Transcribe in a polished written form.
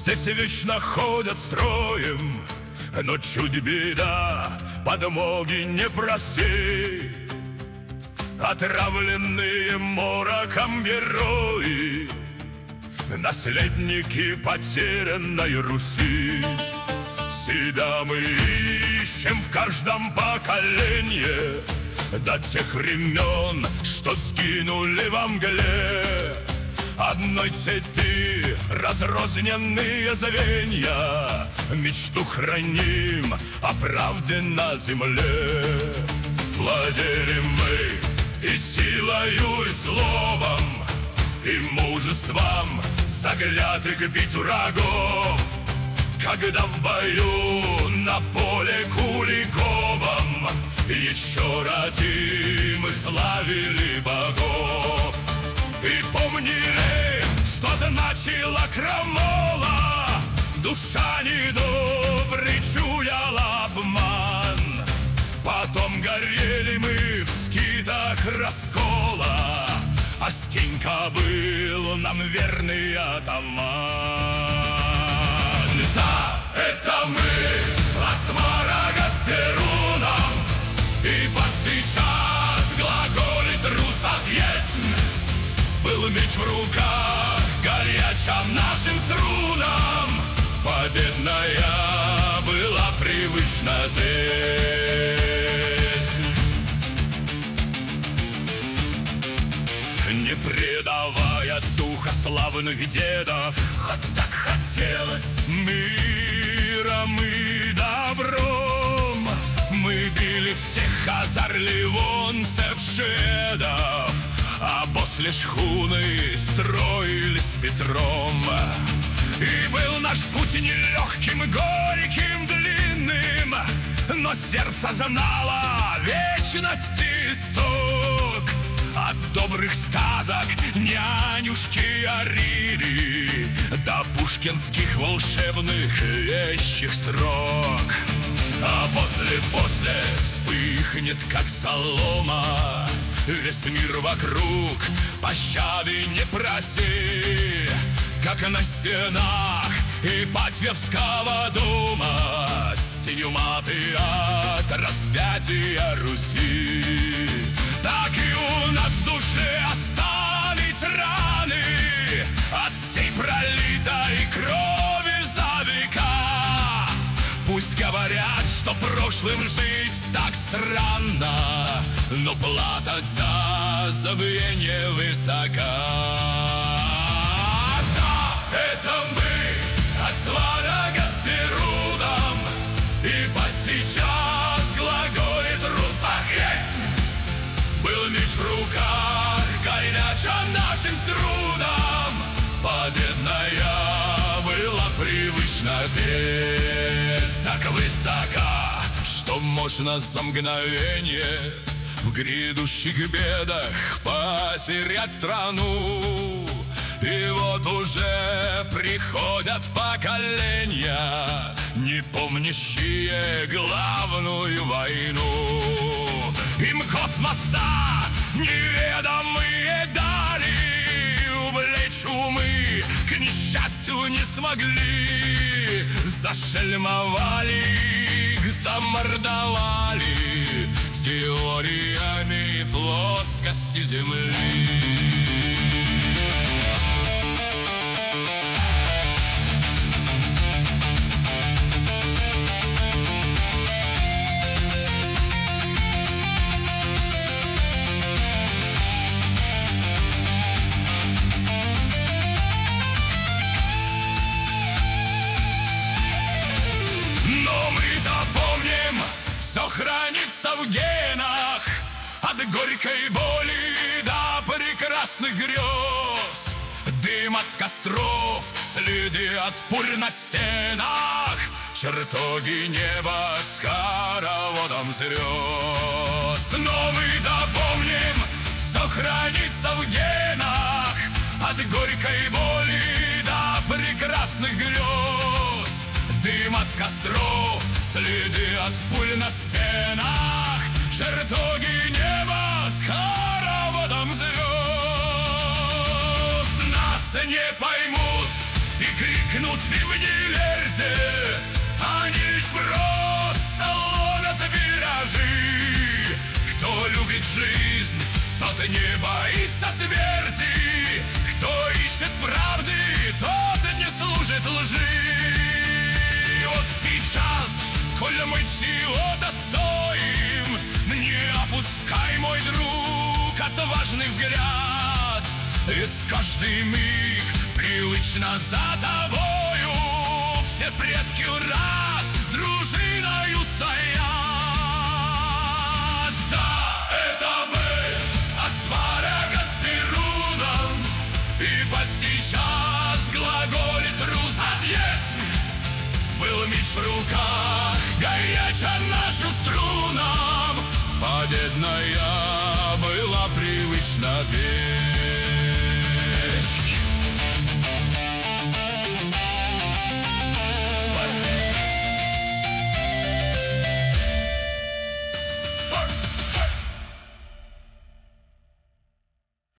Здесь вечно ходят строем, но чуть беда, подмоги не проси. Отравленные мороком герои, наследники потерянной Руси. Себя мы ищем в каждом поколении, до тех времен, что сгинули во мгле. Одной цепи разрозненные звенья, мечту храним о правде на земле. Владели мы и силою, и словом, и мужеством заклятых бить врагов. Когда в бою на поле Куликовом еще родим и славили богов. И помнили, что значила крамола, душа недобрый чуяла обман. Потом горели мы в скитах раскола, а Стенька был нам верный атаман. Да, это мы от Смарага с Перуном, и по сейчас глаголит русос есть. Был меч в руках, горячим нашим струнам, победная была привычна песнь. Не предавая духа славных дедов, хоть так хотелось миром и добром, мы били всех хазар-ливонцев, шведов, а после шхуны строились с Петром. И был наш путь нелегким, горьким, длинным, но сердце знало вечности исток. От добрых сказок нянюшки Арили до пушкинских волшебных вещих строк. А после вспыхнет, как солома, весь мир вокруг, пощады не проси. Как на стенах Ипатьевского дома с тенью маты от распятия Руси. Так и у нас в душе оставить раны от всей пролитой крови за века. Пусть говорят, что прошлым жить так странно, но плата за забвение высока. Да, это мы от Смарага с Перуном, и по сейчас глаголит русах есть. Был меч в руках, горячим нашим струнам, победная была привычна песнь. Так высока, что можно за мгновение в грядущих бедах потерять страну. И вот уже приходят поколения, не помнящие главную войну. Им космоса неведомые дали, увлечь умы к несчастью не смогли. Зашельмовали их, замордовали теориями плоскости земли. Все хранится в генах, от горькой боли до прекрасных грез. Дым от костров, следы от пуль на стенах, чертоги неба с хороводом звезд. Но мы-то помним, все хранится в генах, от горькой боли до прекрасных грез. Дым от костров, следы от пуль на стенах, чертоги неба с хороводом звезд. Нас не поймут и крикнут вы не верьте, они лишь просто ловят виражи. Кто любит жизнь, тот не боится смерти. Кто ищет правды, тот не служит лжи. И вот сейчас, коль мы чего-то стоим, не опускай, мой друг, отважный взгляд. Ведь в каждый миг привычно за тобою все предки раз дружиною стоят. Да, это мы от Сваряга с Перуном, ибо сейчас глаголит Рус. А есть был меч в руках, горяча